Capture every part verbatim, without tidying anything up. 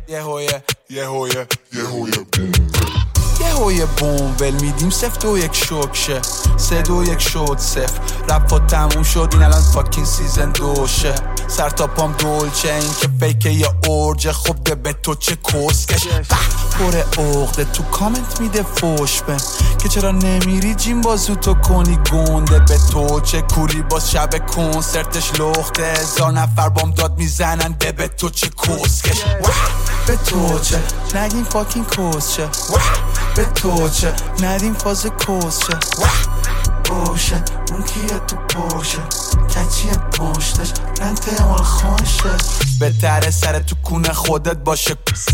یه هویه یه هویه یه هویه بوم یه هویه بوم ول میدیم سفت و یک شکشه سه دو یک شد صفر رپا تموم شد این الان فاکین سیزن دوشه سر تا پام دولچه این که فیکه یه ارجه خب ده به تو چه کسکش پره اغده تو کامنت میده فوش بن که چرا نمیری جیم بازو تو کنی گنده به تو چه کوری باز شب کنسرتش لخته هزار نفر بام داد میزنن ده به تو چه کسکش به تو چه نگیم فاکین کسچه به تو چه ندیم فاز کسچه باشه اون کیه تو باشه کچیه پشتش رنته مال خانشه بهتره سر تو کونه خودت باشه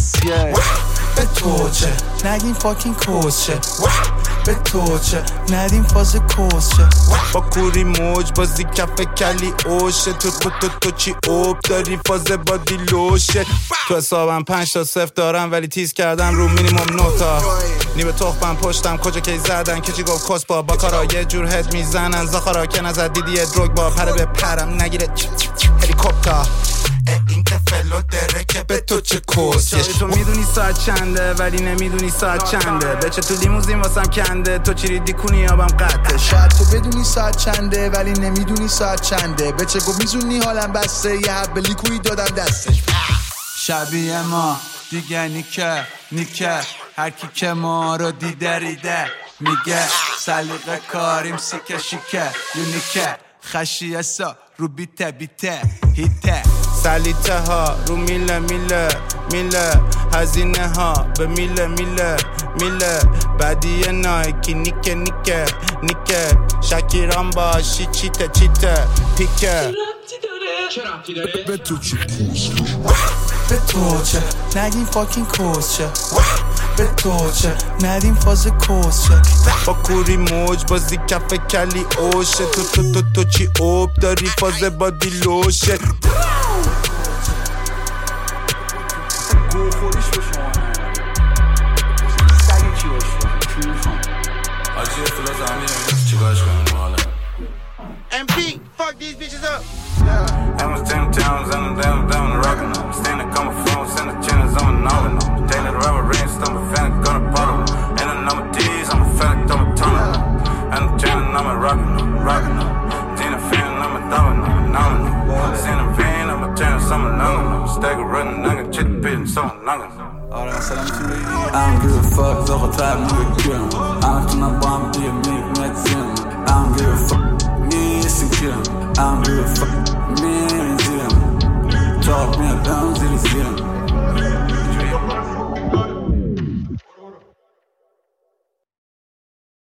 به تو چه نگیم فاکین کسچه به تو چه ندیم فاز کسچه با کوری موج بازی کف کلی اوشه تو تو تو تو چی اوب داری فاز بادی لوشه تو حسابم پنج تا صفر دارم ولی تیز کردم رو مینیمم نوتا نیمه تخمم پشتم کجا کی زدن کچی گفت کس با با کارا یه جور هد میزنن زخارا که نزد دیدیه دروگ با پره به پرم نگیره هلیکوپتر این که فلو دره که به تو چه کسیه تو میدونی ساعت چنده ولی نمیدونی ساعت چنده بچه تو لیموزین واسم کنده تو چی ریدی کنی آبم قطعه شاید تو بدونی ساعت چنده ولی نمیدونی ساعت چنده بچه گو میزونی حالم بسته یه حب لیکوی دادم دستش شبیه ما دیگه نیکه نیکه هر کی که ما رو دیده ریده میگه سلیقه کاریم سیکه شیکه یونیکه خشی اسا رو بیته بیته هیته سلیته ها رو میله میله میله هزینه ها به میله میله میله بدیه نایکی نیکه نیکه نیکه شکیران باشی چیته چیته پیکه به تو چه به تو چه نگیم فاکین کسچه به تو چه ندیم فاز کسچه با کوری موج بازی کف کلی اوشه تو تو تو تو چی اوب داری فاز بادی لوشه گو خوریش به شما سگی چی باشه چی میخوام آجی افتلا زمینه چیکارش کنیم بالا ام پی fuck these bitches up I'm a ten towns and I'm down, down, rockin' them. Standing, come from, send the channels, I'm a novel. Taking the rubber rings, I'm a fan, gonna bottle. And the number D's, I'm a fan, I'm a tunnel. And the channel, I'm a rockin' them, rockin' them. Tina fan, I'm a dollar, I'm a novel. Send a van, I'm a chance, I'm a novel. Stagger running, nugget, chit pit, and some nugget. آره مثلا میتونی بگی I don't give a fuck زاقا تب میگم I don't تونم با هم دیگه میگ مدزیم I don't give a fuck نیستی کم I don't give a fuck میزیم تاق میاد دم زیر زیم